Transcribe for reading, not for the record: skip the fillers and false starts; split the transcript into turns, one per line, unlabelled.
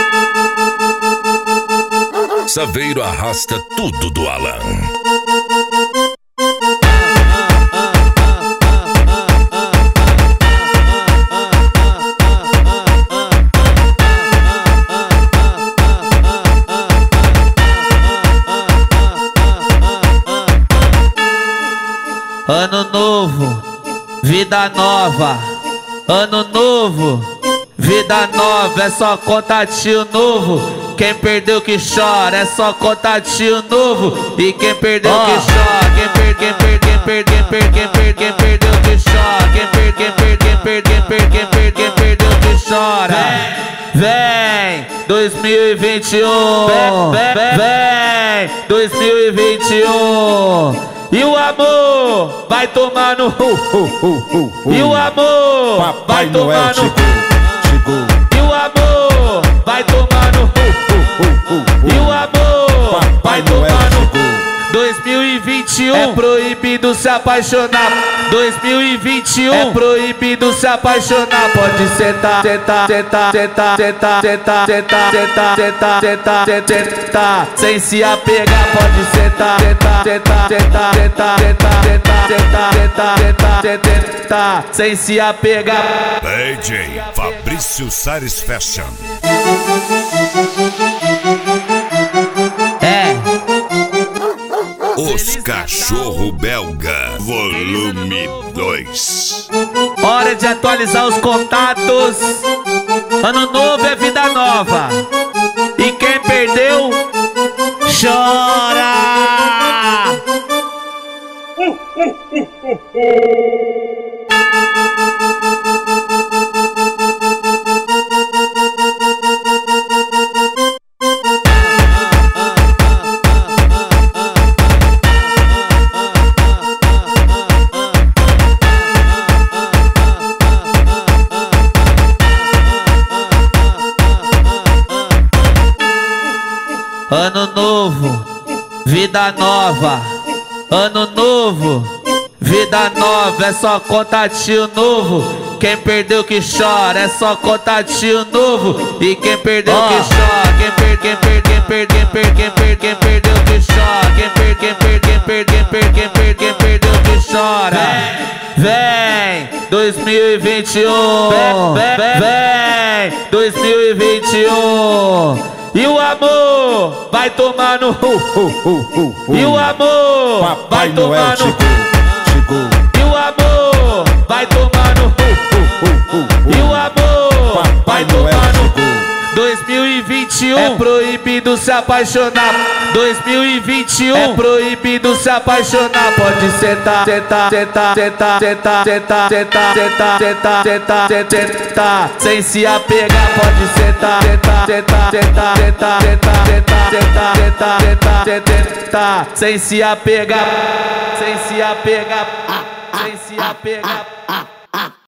Saveiro arrasta tudo do Alan.
Ano novo, vida nova. Ano novo, vida nova. É só contatinho novo. Quem perdeu que chora, é só contatinho novo. E quem perdeu que chora, quem perdeu que chora, quem perdeu que chora. Vem 2021, vem 2021. E o amor vai tomar no E o amor vai tomar no E o amor vai tomar no E o amor vai tomar no 2021 é proibido se apaixonar. 2021 é proibido se apaixonar. Pode sentar, sentar, sentar, sentar, sentar, sentar, sentar, sentar, sentar, sentar, sentar, sem se apegar. Pode sentar, sentar, sentar, sentar, sentar, sentar, sentar, sentar, sentar, sentar, sentar, sem se apegar.
DJ Fabrício Sares Fashion. Os Cachorro Belga, volume 2.
Hora de atualizar os contatos. Ano novo é vida nova. E quem perdeu, chora. Ano novo, vida nova. Ano novo, vida nova. É só contatinho novo. Quem perdeu que chora, é só contatinho novo. E quem perdeu que chora, quem perdeu que chora, quem perdeu que chora. Vem 2021, vem 2021. E o amor vai tomar no E o amor vai tomar no E o amor vai tomar no E o amor vai tomar no 2021 é proibido se apaixonar. 2021 é proibido se apaixonar. Pode sentar, sentar, sentar, sentar, sentar, sentar, sentar, sentar, sentar, sentar, sentar, sem se apegar. Pode sentar, sentar, sentar, sentar, sentar, sentar, sentar, sentar, sentar, sentar, sentar, sem se apegar, sem se apegar, sem se apegar.